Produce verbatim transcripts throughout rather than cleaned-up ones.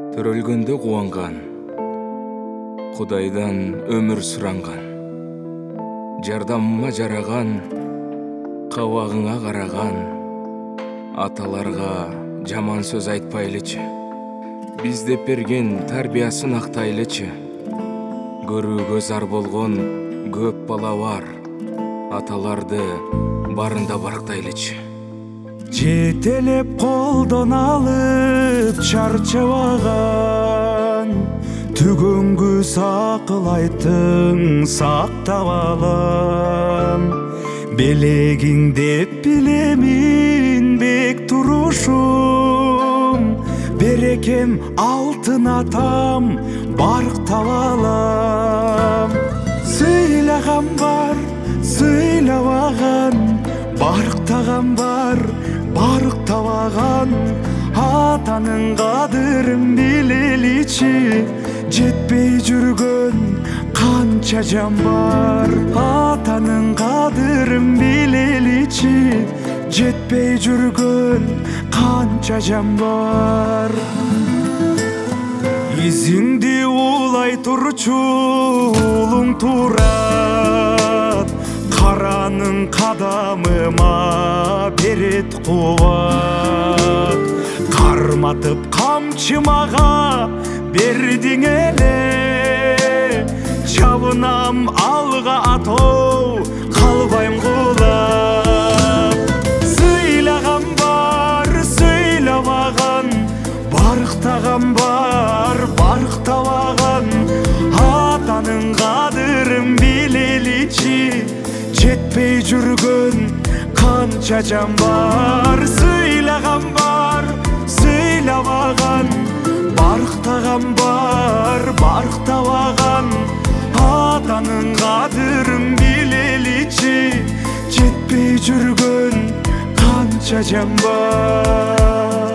төрөлгөндө кубанган, Кудайдан өмүр суранган, жардамыма жараган, кабагыңа караган, аталарга жаман сөз айтпайлычы, биз деп берген тарбиясын актайлычы. Көрүүгө зар болгон көп бала бар, аталарды барында барктайлычы. Жетелеп колдон алып чарчабаган, түгөнгү акыл айттың сактап алам. Белегиң деп билемин бек турушум, берекем алтын атам барктап алам. Сыйлаган бар, сыйлабаган, барктаган бар, барктабаган. Атанын кадырын билеличи, жетпей жүргөн канча жан бар. Атанын кадырын билеличи, жетпей жүргөн канча жан бар. Изиңди улай турчу улуң турат, каранын кадамыма берет кубат. Карматып камчы мага бердиң эле, жабынам алга атоо, калбайм кулап. Сыйлаган бар, сыйлабаган, барктаган бар, барктабаган. Атанын кадырын билеличи, жетпей жүргөн канча жан бар. Сыйлаган бар, сыйлабаган, барктаган бар, барктабаган. Атанын кадырын билеличи, жетпей жүргөн канча жан бар.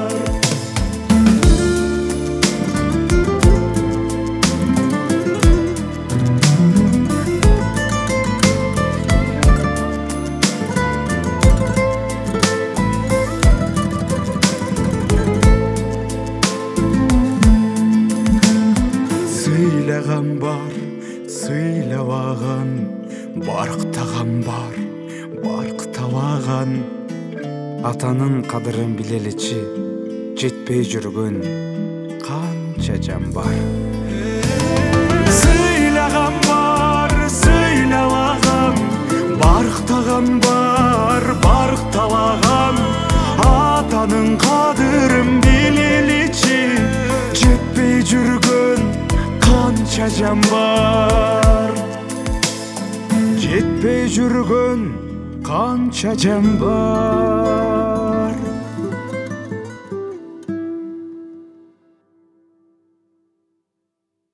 Сыйлаган бар, сыйлабаган, барктаган бар, барктабаган. Атанын кадырын билеличи, жетпей жүргөн канча жан бар. Сыйлаган бар, сыйлабаган, барктаган бар, барктабаган. Атанын кадырын билеличи, жетпей жүргөн канча жан бар. Жетпей жүргөн канча жан бар.